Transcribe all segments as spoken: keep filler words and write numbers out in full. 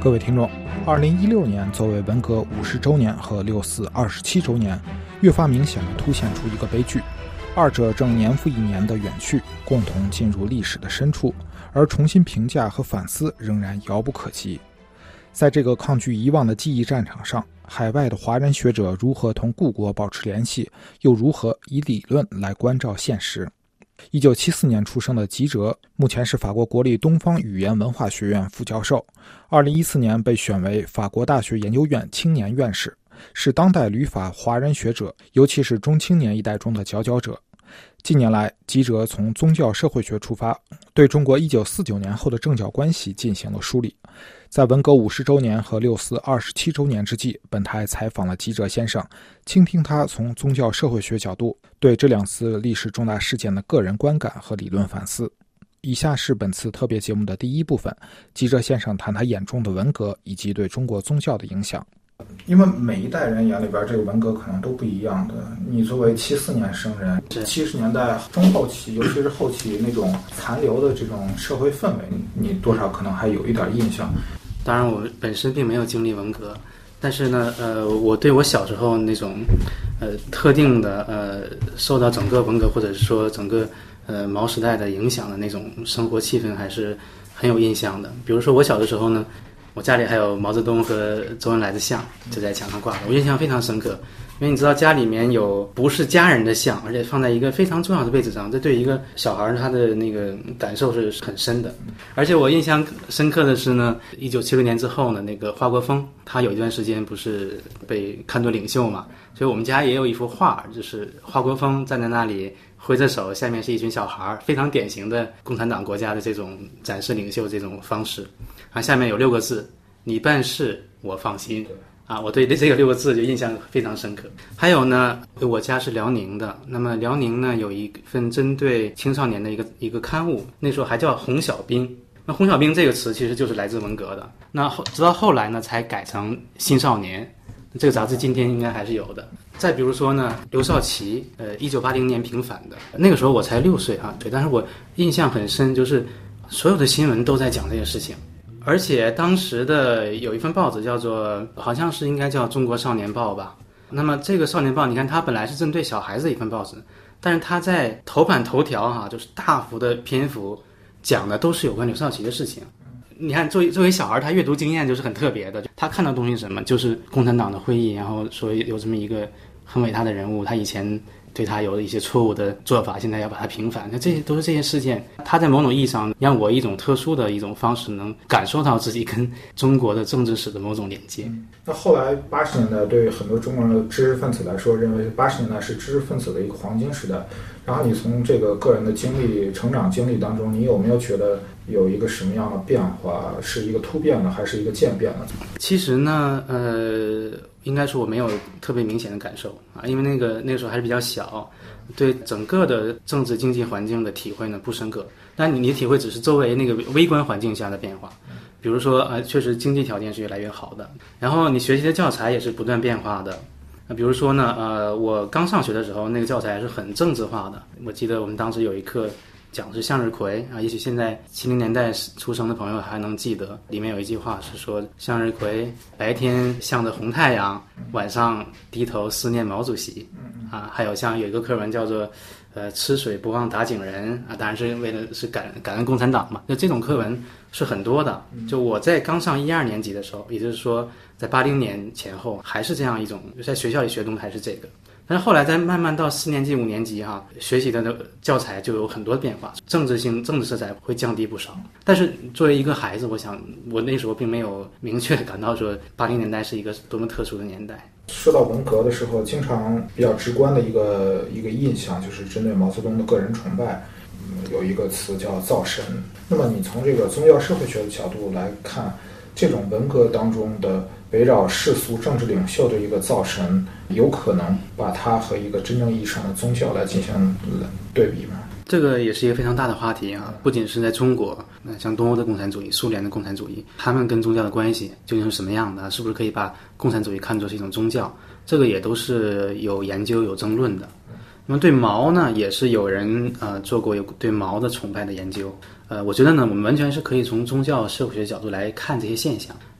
各位听众，二零一六年作为文革五十周年和六四二十七周年，越发明显地凸显出一个悲剧，二者正年复一年的远去，共同进入历史的深处，而重新评价和反思仍然遥不可及。在这个抗拒遗忘的记忆战场上，海外的华人学者如何同故国保持联系，又如何以理论来关照现实？一九七四年出生的吉哲，目前是法国国立东方语言文化学院副教授，二零一四年被选为法国大学研究院青年院士，是当代旅法华人学者，尤其是中青年一代中的佼佼者。近年来，吉哲从宗教社会学出发，对中国一九四九年后的政教关系进行了梳理。在文革五十周年和六四二十七周年之际，本台采访了吉哲先生，倾听他从宗教社会学角度对这两次历史重大事件的个人观感和理论反思。以下是本次特别节目的第一部分，吉哲先生谈他眼中的文革以及对中国宗教的影响。因为每一代人眼里边这个文革可能都不一样的，你作为七四年生人，七十年代中后期，尤其是后期那种残留的这种社会氛围，你多少可能还有一点印象。 当然我本身并没有经历文革，但是呢呃，我对我小时候那种呃特定的呃受到整个文革或者是说整个呃毛时代的影响的那种生活气氛还是很有印象的。比如说我小的时候呢，我家里还有毛泽东和周恩来的像就在墙上挂着，我印象非常深刻。因为你知道家里面有不是家人的像，而且放在一个非常重要的位置上，这对一个小孩他的那个感受是很深的。而且我印象深刻的是呢，一九七六年之后呢，那个华国锋他有一段时间不是被看作领袖嘛，所以我们家也有一幅画，就是华国锋站在那里挥着手，下面是一群小孩，非常典型的共产党国家的这种展示领袖这种方式。啊，下面有六个字：你办事我放心。啊，我对这个六个字就印象非常深刻。还有呢，我家是辽宁的，那么辽宁呢有一份针对青少年的一个一个刊物，那时候还叫红小兵。那红小兵这个词其实就是来自文革的，那后直到后来呢才改成新少年，这个杂志今天应该还是有的。再比如说呢，刘少奇，呃，一九八零年平反的，那个时候我才六岁啊，对，但是我印象很深，就是所有的新闻都在讲这个事情。而且当时的有一份报纸叫做，好像是应该叫《中国少年报》吧。那么这个少年报，你看它本来是针对小孩子的一份报纸，但是它在头版头条哈，就是大幅的篇幅讲的都是有关刘少奇的事情。你看作为作为小孩，他阅读经验就是很特别的，他看到东西是什么，就是共产党的会议，然后说有这么一个很伟大的人物，他以前对他有了一些错误的做法，现在要把它平反，那这些都是这些事件，它在某种意义上让我一种特殊的一种方式能感受到自己跟中国的政治史的某种连接。 嗯、那后来八十年代对很多中国人的知识分子来说，认为八十年代是知识分子的一个黄金时代。然后你从这个个人的经历、成长经历当中，你有没有觉得有一个什么样的变化？是一个突变呢，还是一个渐变呢？ 其实呢，呃，应该说我没有特别明显的感受啊，因为那个那个时候还是比较小，对整个的政治经济环境的体会呢不深刻。但你的体会只是周围那个微观环境下的变化，比如说呃，确实经济条件是越来越好的，然后你学习的教材也是不断变化的。比如说呢，呃，我刚上学的时候，那个教材是很政治化的。我记得我们当时有一课讲的是向日葵啊，也许现在七零年代出生的朋友还能记得，里面有一句话是说，向日葵白天向着红太阳，晚上低头思念毛主席啊。还有像有一个课文叫做呃吃水不忘打井人啊，当然是为了是感感恩共产党嘛。那这种课文是很多的。就我在刚上一二年级的时候，也就是说在八零年前后，还是这样一种，在学校里学东西还是这个。但是后来在慢慢到四年级、五年级哈，学习的教材就有很多变化，政治性、政治色彩会降低不少。但是作为一个孩子，我想我那时候并没有明确感到说八零年代是一个多么特殊的年代。 说到文革的时候，经常比较直观的一个一个印象就是针对毛泽东的个人崇拜，嗯，有一个词叫造神。那么你从这个宗教社会学的角度来看，这种文革当中的围绕世俗政治领袖的一个造神，有可能把它和一个真正意义上的宗教来进行对比吗？ 这个也是一个非常大的话题啊！不仅是在中国，那像东欧的共产主义、苏联的共产主义，他们跟宗教的关系究竟是什么样的？是不是可以把共产主义看作是一种宗教？这个也都是有研究、有争论的。那么对毛呢，也是有人呃做过有对毛的崇拜的研究。呃，我觉得呢，我们完全是可以从宗教社会学角度来看这些现象。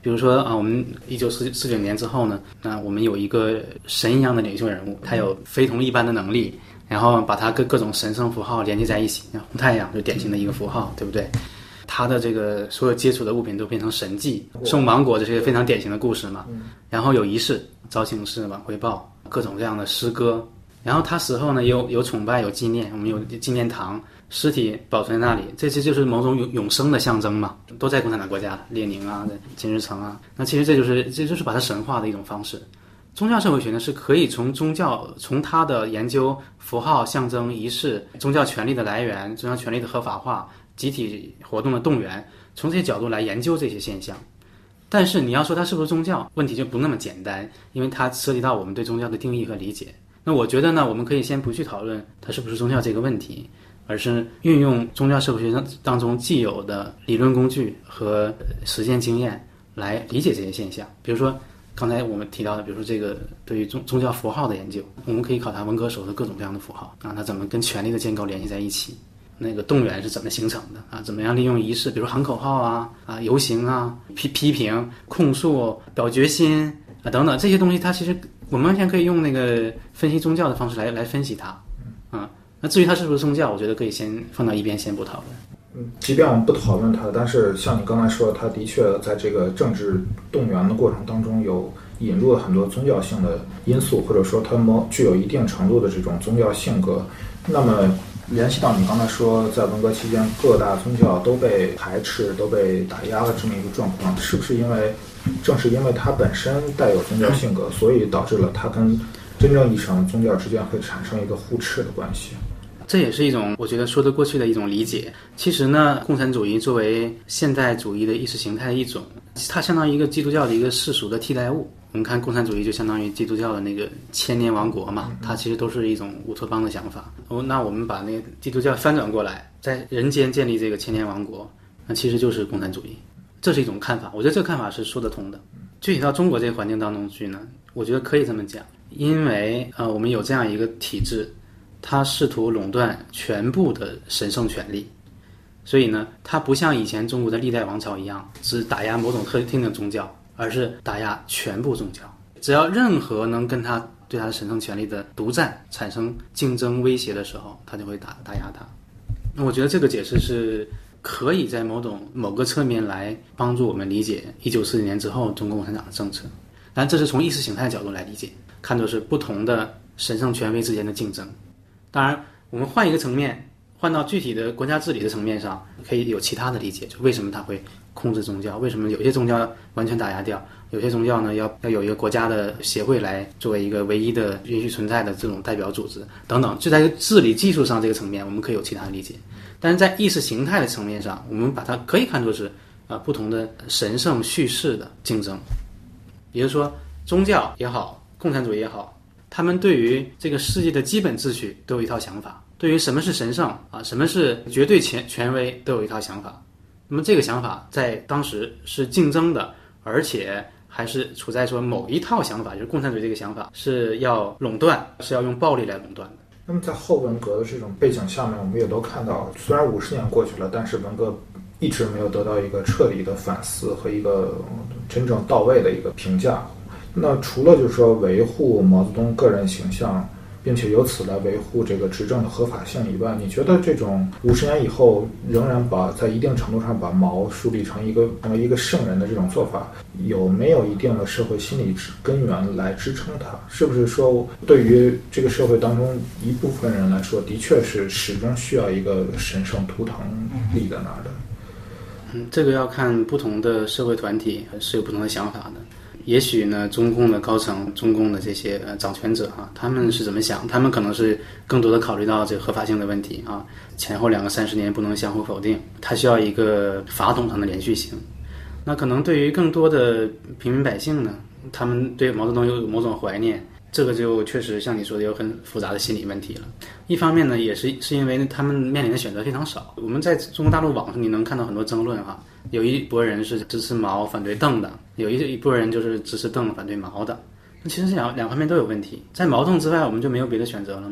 比如说啊，我们一九四四九年之后呢，那我们有一个神一样的领袖人物，他有非同一般的能力，然后把他跟各种神圣符号连接在一起，像红太阳就典型的一个符号，对不对？他的这个所有接触的物品都变成神迹，送芒果这是一个非常典型的故事嘛。然后有仪式，招请式、晚回报，各种各样的诗歌。然后他死后呢，有有崇拜，有纪念，我们有纪念堂，尸体保存在那里，这些就是某种永永生的象征嘛，都在共产党国家，列宁啊、金日成啊，那其实这就是这就是把它神化的一种方式。宗教社会学呢，是可以从宗教从它的研究符号、象征、仪式、宗教权利的来源、宗教权利的合法化、集体活动的动员，从这些角度来研究这些现象。但是你要说它是不是宗教，问题就不那么简单，因为它涉及到我们对宗教的定义和理解。那我觉得呢，我们可以先不去讨论它是不是宗教这个问题，而是运用宗教社会学当中既有的理论工具和实践经验来理解这些现象。比如说刚才我们提到的，比如说这个对于宗宗教符号的研究，我们可以考察文革时候的各种各样的符号啊，它怎么跟权力的建构联系在一起，那个动员是怎么形成的啊？怎么样利用仪式，比如喊口号啊、啊游行啊、批批评、控诉、表决心啊等等这些东西，它其实我们完全可以用那个分析宗教的方式来来分析它啊。那至于它是不是宗教，我觉得可以先放到一边，先不讨论。 嗯，即便我们不讨论它，但是像你刚才说，它的确在这个政治动员的过程当中有引入了很多宗教性的因素，或者说它们具有一定程度的这种宗教性格。那么联系到你刚才说，在文革期间各大宗教都被排斥、都被打压的这么一个状况，是不是因为正是因为它本身带有宗教性格，所以导致了它跟真正意义上的宗教之间会产生一个互斥的关系？ 这也是一种我觉得说得过去的一种理解。其实呢，共产主义作为现代主义的意识形态的一种，它相当于一个基督教的一个世俗的替代物。我们看共产主义就相当于基督教的那个千年王国嘛，它其实都是一种乌托邦的想法。哦，那我们把那个基督教翻转过来，在人间建立这个千年王国，那其实就是共产主义。这是一种看法，我觉得这个看法是说得通的。具体到中国这个环境当中去呢，我觉得可以这么讲，因为呃，我们有这样一个体制，它试图垄断全部的神圣权利，所以呢，它不像以前中国的历代王朝一样，只打压某种特定的宗教，而是打压全部宗教。只要任何能跟他对他的神圣权利的独占产生竞争威胁的时候，他就会打打压他。那我觉得这个解释是可以在某种某个侧面来帮助我们理解一九四九年之后中国共产党的政策。但这是从意识形态角度来理解，看作是不同的神圣权威之间的竞争。当然我们换一个层面，换到具体的国家治理的层面上，可以有其他的理解，就为什么它会控制宗教，为什么有些宗教完全打压掉，有些宗教呢要要有一个国家的协会来作为一个唯一的允许存在的这种代表组织等等。就在治理技术上这个层面我们可以有其他的理解，但是在意识形态的层面上，我们把它可以看作是呃不同的神圣叙事的竞争。也就是说，宗教也好，共产主义也好，他们对于这个世界的基本秩序都有一套想法，对于什么是神圣啊，什么是绝对权权威都有一套想法。那么这个想法在当时是竞争的，而且还是处在说某一套想法，就是共产主义这个想法是要垄断，是要用暴力来垄断的。 那么在后文革的这种背景下面，我们也都看到，虽然五十年过去了，但是文革一直没有得到一个彻底的反思和一个真正到位的一个评价。那除了就是说维护毛泽东个人形象，并且由此来维护这个执政的合法性以外，你觉得这种五十年以后仍然把在一定程度上把毛树立成一个成为一个圣人的这种做法，有没有一定的社会心理根源来支撑它？是不是说对于这个社会当中一部分人来说，的确是始终需要一个神圣图腾立在那儿的？ 嗯，这个要看不同的社会团体是有不同的想法的。也许呢，中共的高层、中共的这些呃掌权者啊，他们是怎么想？他们可能是更多的考虑到这个合法性的问题啊，前后两个三十年不能相互否定，它需要一个法统上的连续性。那可能对于更多的平民百姓呢，他们对毛泽东有某种怀念，这个就确实像你说的有很复杂的心理问题了。一方面呢，也是是因为他们面临的选择非常少。我们在中国大陆网上你能看到很多争论哈，有一拨人是支持毛反对邓的，有一一拨人就是支持邓反对毛的。那其实这两两方面都有问题。在毛邓之外，我们就没有别的选择了吗？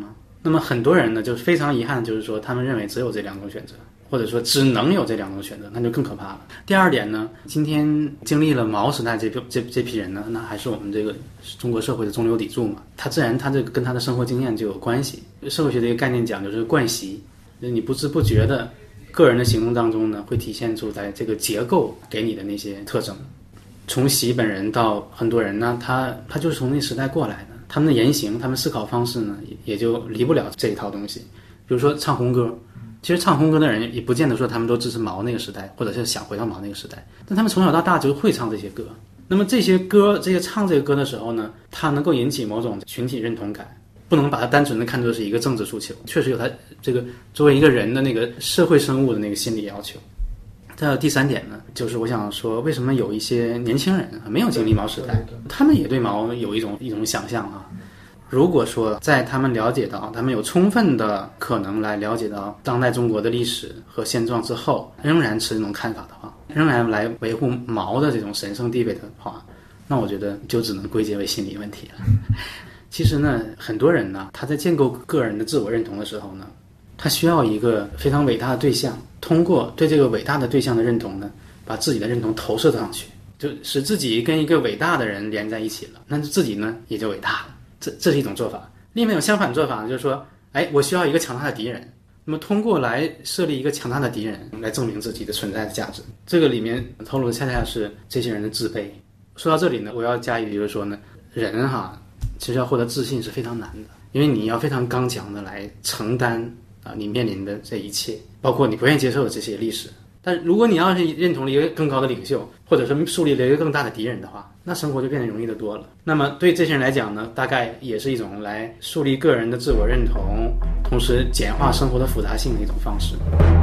那么很多人呢，就是非常遗憾，就是说他们认为只有这两种选择，或者说只能有这两种选择，那就更可怕了。第二点呢，今天经历了毛时代这批这这批人呢，那还是我们这个中国社会的中流砥柱嘛，他自然他这个跟他的生活经验就有关系。社会学的一个概念讲就是惯习，就是你不知不觉的个人的行动当中呢，会体现出在这个结构给你的那些特征。从习本人到很多人呢，他他就是从那时代过来的，他们的言行，他们思考方式呢，也就离不了这一套东西。比如说唱红歌，其实唱红歌的人也不见得说他们都支持毛那个时代，或者是想回到毛那个时代，但他们从小到大就会唱这些歌。那么这些歌，这些唱这个歌的时候呢，它能够引起某种群体认同感，不能把它单纯的看作是一个政治诉求，确实有它这个作为一个人的那个社会生物的那个心理要求。再有第三点呢，就是我想说，为什么有一些年轻人没有经历毛时代，他们也对毛有一种一种想象啊。如果说在他们了解到，他们有充分的可能来了解到当代中国的历史和现状之后，仍然持这种看法的话，仍然来维护毛的这种神圣地位的话，那我觉得就只能归结为心理问题了。其实呢，很多人呢，他在建构个人的自我认同的时候呢，他需要一个非常伟大的对象，通过对这个伟大的对象的认同呢，把自己的认同投射上去，就使自己跟一个伟大的人连在一起了，那自己呢也就伟大了。这这是一种做法。另外一种相反做法呢，就是说，哎，我需要一个强大的敌人，那么通过来设立一个强大的敌人来证明自己的存在的价值。这个里面透露的恰恰是这些人的自卑。说到这里呢，我要加一句，就是说呢，人哈，其实要获得自信是非常难的，因为你要非常刚强的来承担啊你面临的这一切，包括你不愿意接受的这些历史。但如果你要是认同了一个更高的领袖，或者是树立了一个更大的敌人的话，那生活就变得容易得多了。那么对这些人来讲呢，大概也是一种来树立个人的自我认同，同时简化生活的复杂性的一种方式。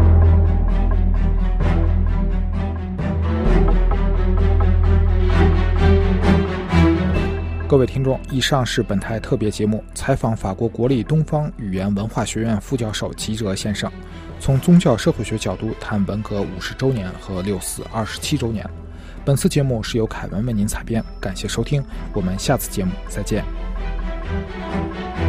各位听众，以上是本台特别节目，采访法国国立东方语言文化学院副教授吉哲先生，从宗教社会学角度谈文革五十周年和六四二十七周年。本次节目是由凯文为您采编，感谢收听，我们下次节目再见。